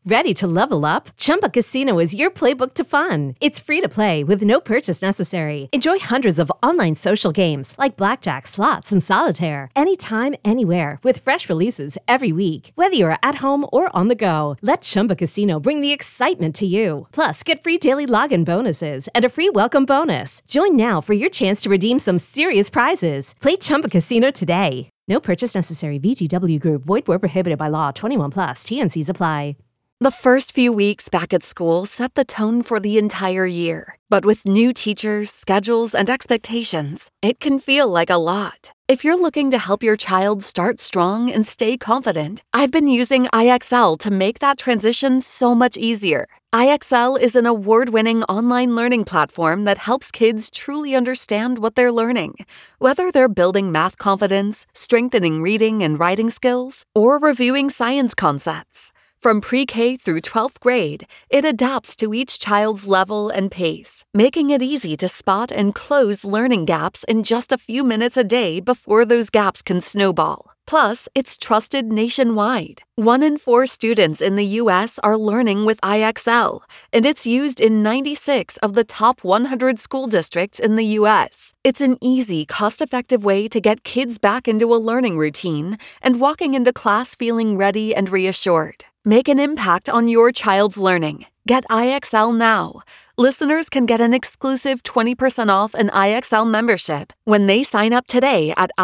Ready to level up? Chumba Casino is your playbook to fun. It's free to play with no purchase necessary. Enjoy hundreds of online social games like blackjack, slots, and solitaire anytime, anywhere with fresh releases every week. Whether you're at home or on the go, let Chumba Casino bring the excitement to you. Plus, get free daily login bonuses and a free welcome bonus. Join now for your chance to redeem some serious prizes. Play Chumba Casino today. No purchase necessary. VGW Group. Void where prohibited by law. 21 plus. T&Cs apply. The first few weeks back at school set the tone for the entire year. But with new teachers, schedules, and expectations, it can feel like a lot. If you're looking to help your child start strong and stay confident, I've been using IXL to make that transition so much easier. IXL is an award-winning online learning platform that helps kids truly understand what they're learning. Whether they're building math confidence, strengthening reading and writing skills, or reviewing science concepts. From pre-K through 12th grade, it adapts to each child's level and pace, making it easy to spot and close learning gaps in just a few minutes a day before those gaps can snowball. Plus, it's trusted nationwide. 1 in 4 students in the U.S. are learning with IXL, and it's used in 96 of the top 100 school districts in the U.S. It's an easy, cost-effective way to get kids back into a learning routine and walking into class feeling ready and reassured. Make an impact on your child's learning. Get IXL now. Listeners can get an exclusive 20% off an IXL membership when they sign up today at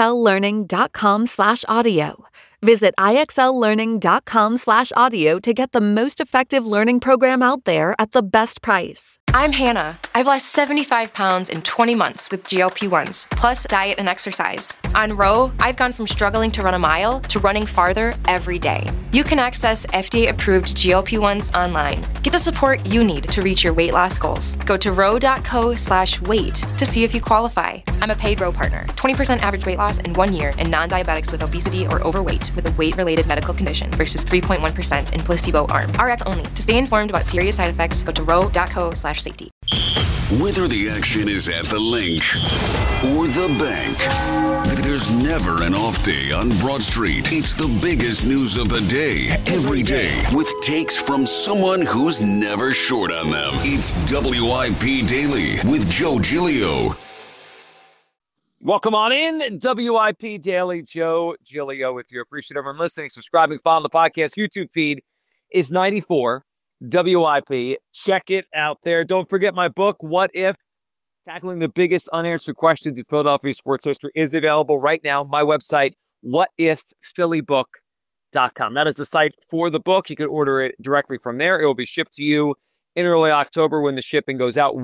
IXLlearning.com/audio. Visit IXLlearning.com/audio to get the most effective learning program out there at the best price. I'm Hannah. I've lost 75 pounds in 20 months with GLP-1s, plus diet and exercise. On Ro, I've gone from struggling to run a mile to running farther every day. You can access FDA-approved GLP-1s online. Get the support you need to reach your weight loss goals. Go to ro.co/weight to see if you qualify. I'm a paid Ro partner. 20% average weight loss in 1 year in non-diabetics with obesity or overweight with a weight-related medical condition versus 3.1% in placebo arm. RX only. To stay informed about serious side effects, go to ro.co/safety. Whether the action is at the link or the bank, there's never an off day on Broad Street. It's the biggest news of the day, every day, with takes from someone who's never short on them. It's WIP Daily with Joe Giglio. Welcome on in, WIP Daily. Joe Giglio with you. Appreciate everyone listening, subscribing, following the podcast. YouTube feed is 94 WIP. Check it out there. Don't forget my book, What If? Tackling the biggest unanswered questions in Philadelphia sports history is available right now. My website, whatifphillybook.com. That is the site for the book. You can order it directly from there. It will be shipped to you in early October when the shipping goes out.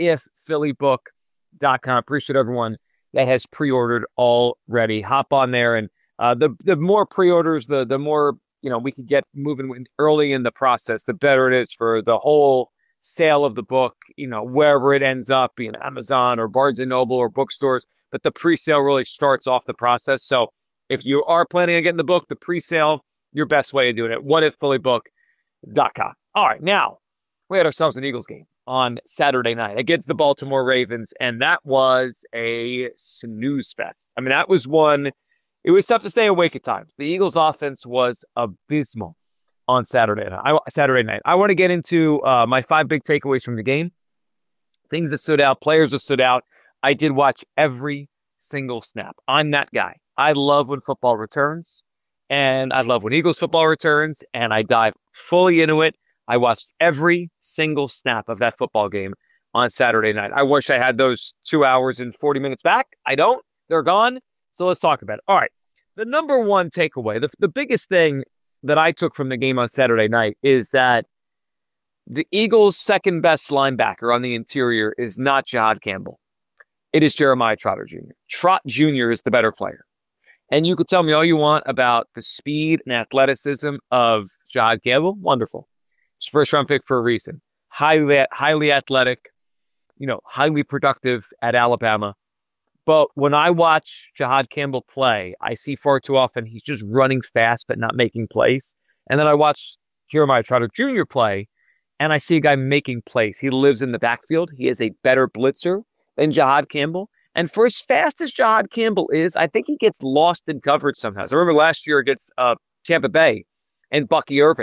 Whatifphillybook.com. Appreciate everyone that has pre-ordered already. Hop on there, and the more pre-orders, the more we could get moving early in the process, the better it is for the whole sale of the book, wherever it ends up, being Amazon or Barnes & Noble or bookstores. But the pre-sale really starts off the process. So if you are planning on getting the book, the pre-sale, your best way of doing it, whatifphillybook.com. All right, now, we had ourselves an Eagles game on Saturday night against the Baltimore Ravens, and that was a snooze fest. I mean, that was one. It was tough to stay awake at times. The Eagles' offense was abysmal on Saturday night. I want to get into my 5 big takeaways from the game, things that stood out, players that stood out. I did watch every single snap. I'm that guy. I love when football returns, and I love when Eagles football returns, and I dive fully into it. I watched every single snap of that football game on Saturday night. I wish I had those 2 hours and 40 minutes back. I don't. They're gone. So let's talk about it. All right. The number one takeaway, the biggest thing that I took from the game on Saturday night is that the Eagles' second best linebacker on the interior is not Jahad Campbell. It is Jeremiah Trotter Jr. Trot Jr. is the better player. And you could tell me all you want about the speed and athleticism of Jahad Campbell. Wonderful. He's first round pick for a reason. Highly athletic, highly productive at Alabama. But when I watch Jahad Campbell play, I see far too often he's just running fast but not making plays. And then I watch Jeremiah Trotter Jr. play, and I see a guy making plays. He lives in the backfield. He is a better blitzer than Jahad Campbell. And for as fast as Jahad Campbell is, I think he gets lost in coverage sometimes. I remember last year against Tampa Bay and Bucky Irving,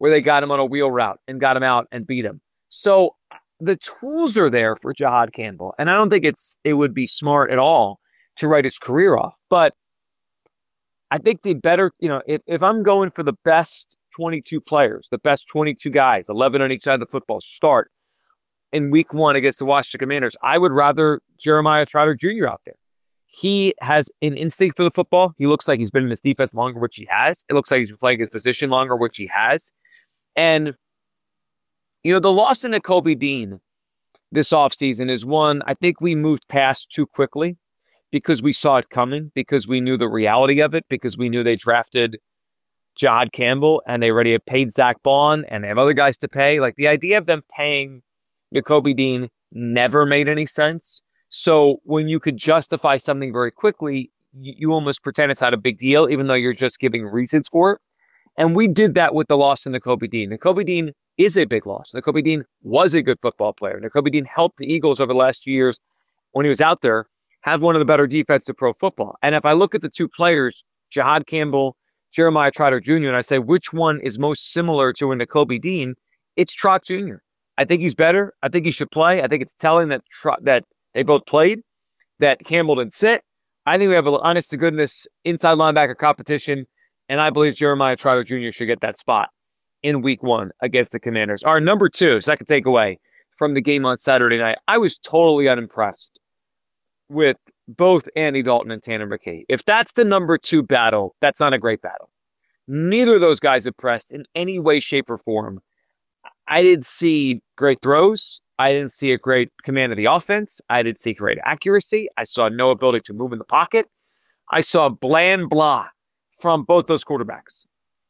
where they got him on a wheel route and got him out and beat him. So the tools are there for Jahad Campbell, and I don't think it would be smart at all to write his career off. But I think the better, if I'm going for the best 22 players, the best 22 guys, 11 on each side of the football, start in week 1 against the Washington Commanders, I would rather Jeremiah Trotter Jr. out there. He has an instinct for the football. He looks like he's been in this defense longer, which he has. It looks like he's been playing his position longer, which he has. And, the loss in Nakobe Dean this offseason is one I think we moved past too quickly because we saw it coming, because we knew the reality of it, because we knew they drafted Jahad Campbell and they already have paid Zach Bond and they have other guys to pay. Like, the idea of them paying Nakobe Dean never made any sense. So when you could justify something very quickly, you almost pretend it's not a big deal, even though you're just giving reasons for it. And we did that with the loss to Nakobe Dean. Nakobe Dean is a big loss. Nakobe Dean was a good football player. Nakobe Dean helped the Eagles over the last few years when he was out there have one of the better defenses of pro football. And if I look at the two players, Jahad Campbell, Jeremiah Trotter Jr., and I say which one is most similar to a Nakobe Dean, it's Trot Jr. I think he's better. I think he should play. I think it's telling that they both played, that Campbell didn't sit. I think we have an honest-to-goodness inside linebacker competition, and I believe Jeremiah Trotter Jr. should get that spot in week 1 against the Commanders. Our number 2, second takeaway from the game on Saturday night, I was totally unimpressed with both Andy Dalton and Tanner McKee. If that's the number 2 battle, that's not a great battle. Neither of those guys impressed in any way, shape, or form. I didn't see great throws. I didn't see a great command of the offense. I didn't see great accuracy. I saw no ability to move in the pocket. I saw bland blah from both those quarterbacks.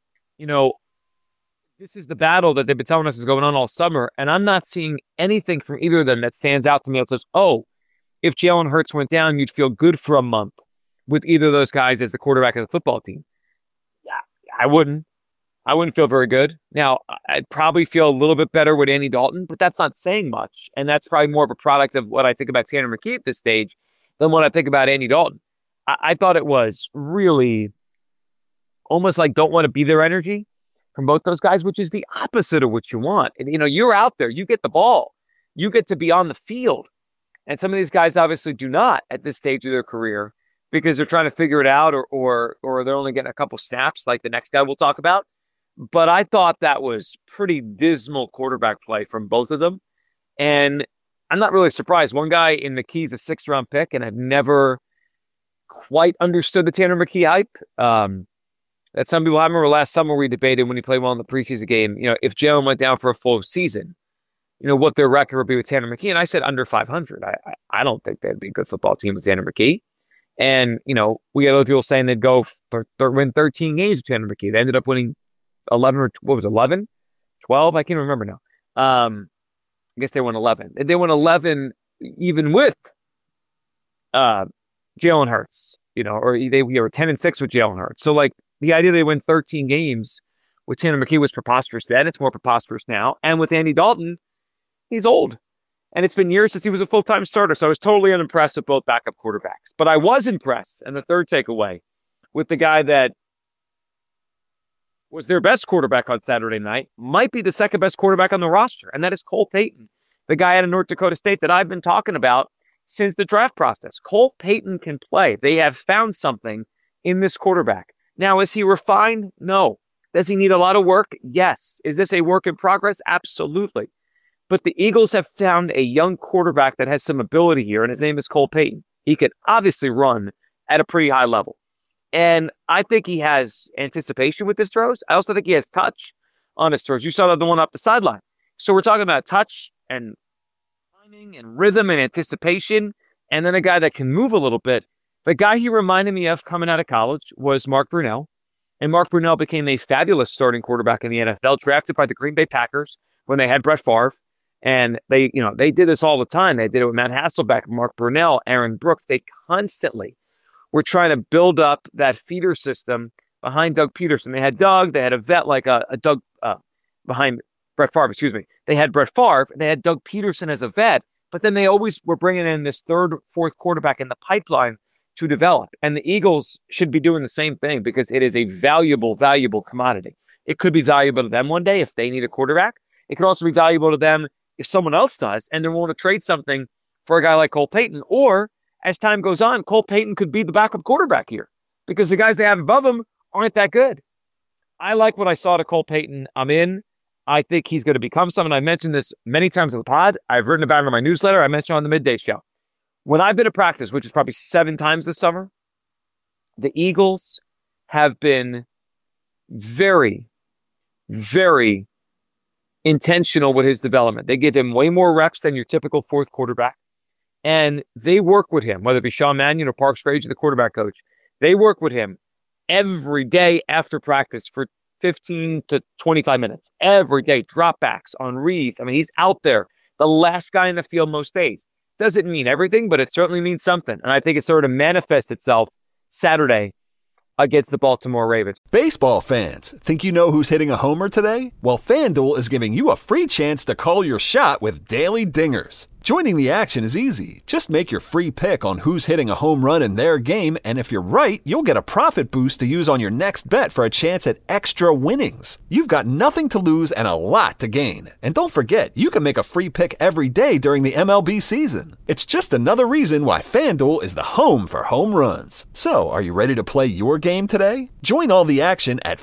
This is the battle that they've been telling us is going on all summer, and I'm not seeing anything from either of them that stands out to me that says, if Jalen Hurts went down, you'd feel good for a month with either of those guys as the quarterback of the football team. Yeah, I wouldn't feel very good. Now, I'd probably feel a little bit better with Andy Dalton, but that's not saying much. And that's probably more of a product of what I think about Tanner McKee at this stage than what I think about Andy Dalton. I thought it was really almost like don't want to be their energy from both those guys, which is the opposite of what you want. And, you're out there, you get the ball, you get to be on the field. And some of these guys obviously do not at this stage of their career because they're trying to figure it out or they're only getting a couple snaps like the next guy we'll talk about. But I thought that was pretty dismal quarterback play from both of them. And I'm not really surprised. One guy in McKee's a 6th-round pick, and I've never quite understood the Tanner McKee hype. That some people, I remember last summer we debated when he played well in the preseason game, if Jalen went down for a full season, what their record would be with Tanner McKee. And I said under 500. I don't think they'd be a good football team with Tanner McKee. And, we had other people saying they'd go win 13 games with Tanner McKee. They ended up winning 11 or what was it, 11? 12? I can't remember now. I guess they won 11. They won 11 even with Jalen Hurts, or they were 10-6 with Jalen Hurts. So, the idea they win 13 games with Tanner McKee was preposterous then. It's more preposterous now. And with Andy Dalton, he's old. And it's been years since he was a full-time starter. So I was totally unimpressed with both backup quarterbacks. But I was impressed, and the third takeaway, with the guy that was their best quarterback on Saturday night, might be the second best quarterback on the roster, and that is Cole Payton, the guy out of North Dakota State that I've been talking about since the draft process. Cole Payton can play. They have found something in this quarterback. Now, is he refined? No. Does he need a lot of work? Yes. Is this a work in progress? Absolutely. But the Eagles have found a young quarterback that has some ability here, and his name is Cole Payton. He can obviously run at a pretty high level. And I think he has anticipation with his throws. I also think he has touch on his throws. You saw the one up the sideline. So we're talking about touch and timing and rhythm and anticipation, and then a guy that can move a little bit. The guy he reminded me of coming out of college was Mark Brunell. And Mark Brunell became a fabulous starting quarterback in the NFL, drafted by the Green Bay Packers when they had Brett Favre. And they did this all the time. They did it with Matt Hasselbeck, Mark Brunell, Aaron Brooks. They constantly were trying to build up that feeder system behind Doug Peterson. They had Doug. They had a vet like a Doug behind Brett Favre. Excuse me. They had Brett Favre. They had Doug Peterson as a vet. But then they always were bringing in this third, fourth quarterback in the pipeline to develop. And the Eagles should be doing the same thing because it is a valuable, valuable commodity. It could be valuable to them one day if they need a quarterback. It could also be valuable to them if someone else does and they're willing to trade something for a guy like Cole Payton. Or as time goes on, Cole Payton could be the backup quarterback here because the guys they have above him aren't that good. I like what I saw to Cole Payton. I'm in. I think he's going to become someone. I mentioned this many times in the pod. I've written about it in my newsletter. I mentioned it on the Midday Show. When I've been to practice, which is probably 7 times this summer, the Eagles have been very, very intentional with his development. They give him way more reps than your typical fourth quarterback. And they work with him, whether it be Sean Mannion or Parks Frazier, the quarterback coach. They work with him every day after practice for 15 to 25 minutes. Every day, dropbacks on reads. I mean, he's out there, the last guy in the field most days. Doesn't mean everything, but it certainly means something. And I think it sort of manifests itself Saturday against the Baltimore Ravens. Baseball fans, think you know who's hitting a homer today? Well, FanDuel is giving you a free chance to call your shot with Daily Dingers. Joining the action is easy. Just make your free pick on who's hitting a home run in their game, and if you're right, you'll get a profit boost to use on your next bet for a chance at extra winnings. You've got nothing to lose and a lot to gain. And don't forget, you can make a free pick every day during the MLB season. It's just another reason why FanDuel is the home for home runs. So, are you ready to play your game today? Join all the action at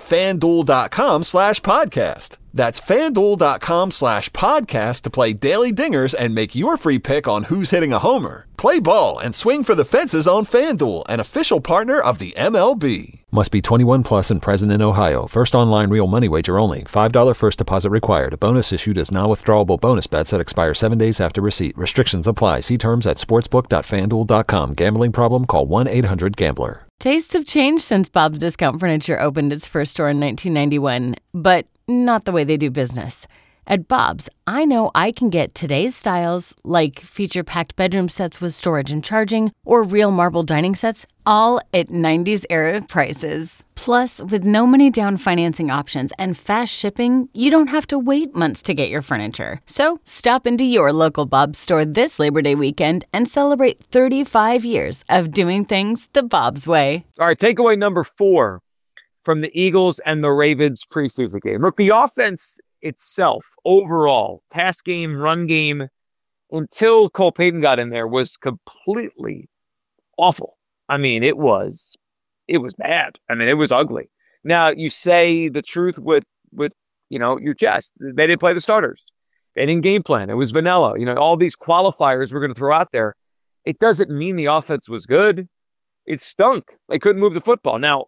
FanDuel.com/podcast. That's FanDuel.com/podcast to play Daily Dingers and make your free pick on who's hitting a homer. Play ball and swing for the fences on FanDuel, an official partner of the MLB. Must be 21 plus and present in Ohio. First online real money wager only. $5 first deposit required. A bonus issued as non-withdrawable bonus bets that expire 7 days after receipt. Restrictions apply. See terms at sportsbook.fanduel.com. Gambling problem? Call 1-800-GAMBLER. Tastes have changed since Bob's Discount Furniture opened its first store in 1991, but not the way they do business. At Bob's, I know I can get today's styles, like feature-packed bedroom sets with storage and charging, or real marble dining sets, all at 90s-era prices. Plus, with no money down financing options and fast shipping, you don't have to wait months to get your furniture. So, stop into your local Bob's store this Labor Day weekend and celebrate 35 years of doing things the Bob's way. All right, takeaway number 4 from the Eagles and the Ravens preseason game. Look, the offense itself, overall, pass game, run game, until Cole Payton got in there, was completely awful. I mean, it was bad. I mean, it was ugly. Now, you say the truth with your chest. They didn't play the starters. They didn't game plan. It was vanilla. All these qualifiers we're going to throw out there. It doesn't mean the offense was good. It stunk. They couldn't move the football. Now,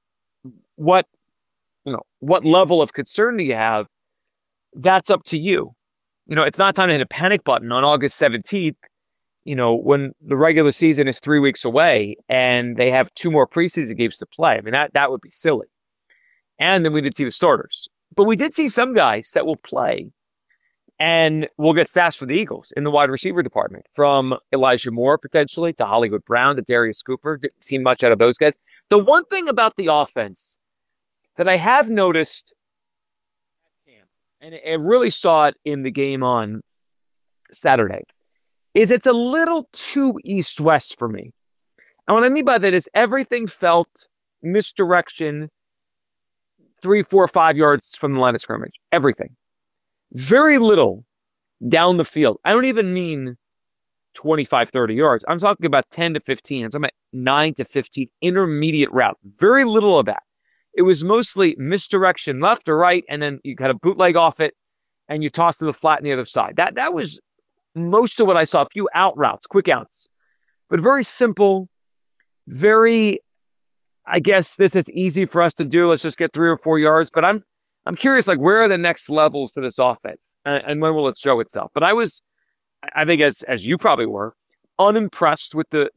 what level of concern do you have? That's up to you. It's not time to hit a panic button on August 17th, when the regular season is 3 weeks away and they have 2 more preseason games to play. I mean, that would be silly. And then we did see the starters. But we did see some guys that will play and will get stashed for the Eagles in the wide receiver department, from Elijah Moore potentially to Hollywood Brown to Darius Cooper. Didn't see much out of those guys. The one thing about the offense that I have noticed, and I really saw it in the game on Saturday, is it's a little too east-west for me. And what I mean by that is everything felt misdirection 3, 4, 5 yards from the line of scrimmage. Everything. Very little down the field. I don't even mean 25, 30 yards. I'm talking about 10 to 15. I'm talking about 9 to 15 intermediate route. Very little of that. It was mostly misdirection left or right, and then you got a bootleg off it, and you toss to the flat on the other side. That was most of what I saw. A few out routes, quick outs. But very simple, very, I guess this is easy for us to do. Let's just get 3 or 4 yards. But I'm curious, where are the next levels to this offense? And when will it show itself? But I think as you probably were, unimpressed with the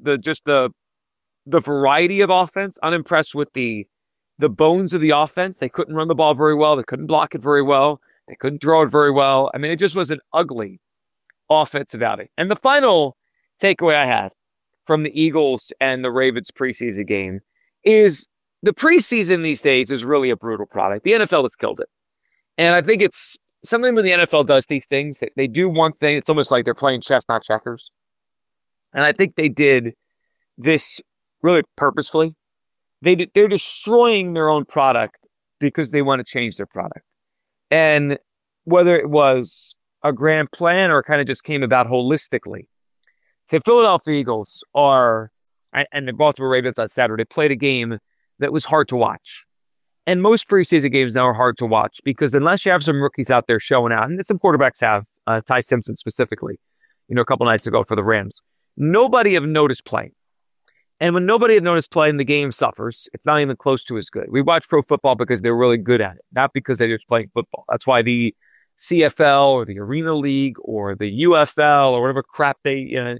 variety of offense, unimpressed with the bones of the offense. They couldn't run the ball very well. They couldn't block it very well. They couldn't throw it very well. I mean, it just was an ugly offensive outing. And the final takeaway I had from the Eagles and the Ravens preseason game is the preseason these days is really a brutal product. The NFL has killed it. And I think it's something when the NFL does these things, they do one thing. It's almost like they're playing chess, not checkers. And I think they did this really purposefully. They're destroying their own product because they want to change their product. And whether it was a grand plan or it kind of just came about holistically, the Philadelphia Eagles and the Baltimore Ravens on Saturday played a game that was hard to watch. And most preseason games now are hard to watch because unless you have some rookies out there showing out, and some quarterbacks have, Ty Simpson specifically, a couple nights ago for the Rams, nobody of note is playing. And when nobody of note is playing, the game suffers. It's not even close to as good. We watch pro football because they're really good at it, not because they're just playing football. That's why the CFL or the Arena League or the UFL or whatever crap the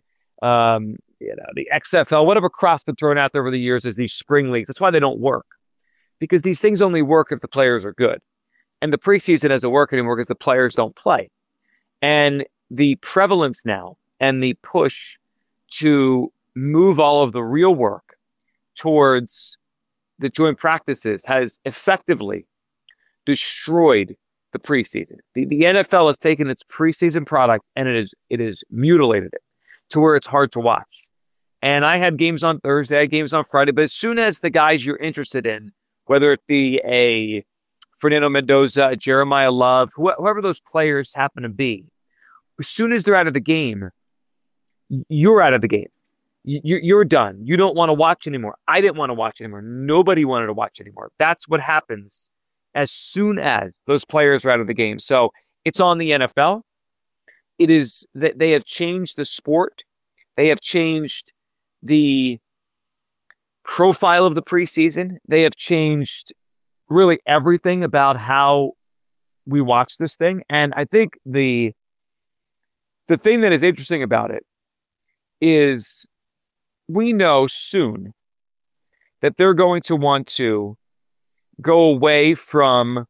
XFL, whatever crap's been thrown out there over the years is these spring leagues. That's why they don't work. Because these things only work if the players are good. And the preseason doesn't work anymore because the players don't play. And the prevalence now and the push to move all of the real work towards the joint practices has effectively destroyed the preseason. The NFL has taken its preseason product and it is mutilated it to where it's hard to watch. And I had games on Thursday, I had games on Friday, but as soon as the guys you're interested in, whether it be a Fernando Mendoza, a Jeremiah Love, whoever those players happen to be, as soon as they're out of the game, you're out of the game. You're done. You don't want to watch anymore. I didn't want to watch anymore. Nobody wanted to watch anymore. That's what happens as soon as those players are out of the game. So it's on the NFL. It is that they have changed the sport. They have changed the profile of the preseason. They have changed really everything about how we watch this thing. And I think the thing that is interesting about it is we know soon that they're going to want to go away from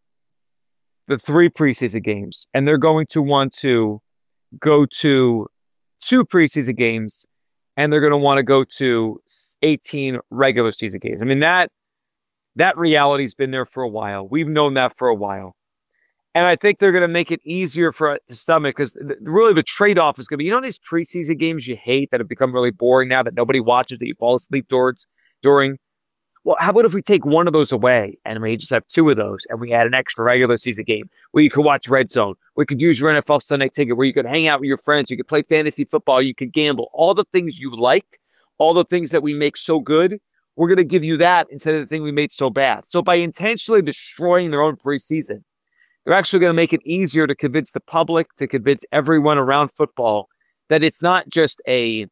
the 3 preseason games, and they're going to want to go to 2 preseason games, and they're going to want to go to 18 regular season games. I mean, that reality's been there for a while. We've known that for a while. And I think they're going to make it easier for it to stomach because really the trade-off is going to be, these preseason games you hate that have become really boring now that nobody watches, that you fall asleep during. Well, how about if we take one of those away and we just have 2 of those and we add an extra regular season game where you could watch Red Zone, we could use your NFL Sunday Ticket, where you could hang out with your friends, you could play fantasy football, you could gamble, all the things you like, all the things that we make so good, we're going to give you that instead of the thing we made so bad. So by intentionally destroying their own preseason, they're actually going to make it easier to convince the public, to convince everyone around football that it's not just an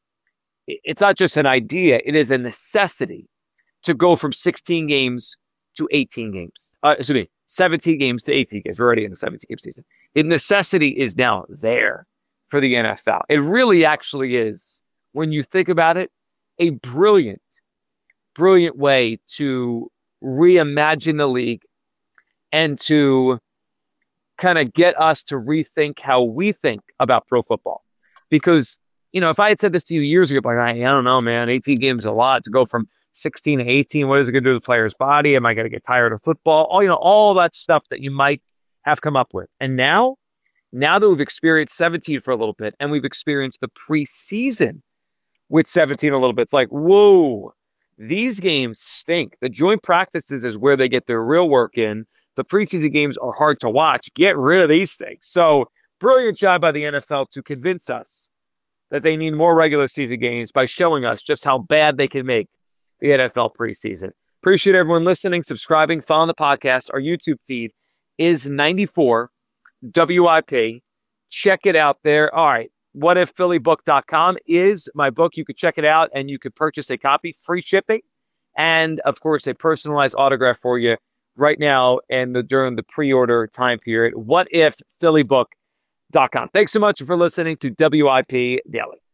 idea, it is a necessity to go from 16 games to 18 games. 17 games to 18 games. We're already in the 17-game season. The necessity is now there for the NFL. It really actually is, when you think about it, a brilliant way to reimagine the league and to kind of get us to rethink how we think about pro football. Because, if I had said this to you years ago, like, I don't know, man, 18 games is a lot to go from 16 to 18. What is it going to do to the player's body? Am I going to get tired of football? All that stuff that you might have come up with. And now that we've experienced 17 for a little bit and we've experienced the preseason with 17 a little bit, it's like, whoa, these games stink. The joint practices is where they get their real work in. The preseason games are hard to watch. Get rid of these things. So brilliant job by the NFL to convince us that they need more regular season games by showing us just how bad they can make the NFL preseason. Appreciate everyone listening, subscribing, following the podcast. Our YouTube feed is 94 WIP. Check it out there. All right. WhatIfPhillyBook.com is my book. You could check it out and you could purchase a copy, free shipping, and of course, a personalized autograph for you right now and during the pre-order time period. WhatIfPhillyBook.com. Thanks so much for listening to WIP Daily.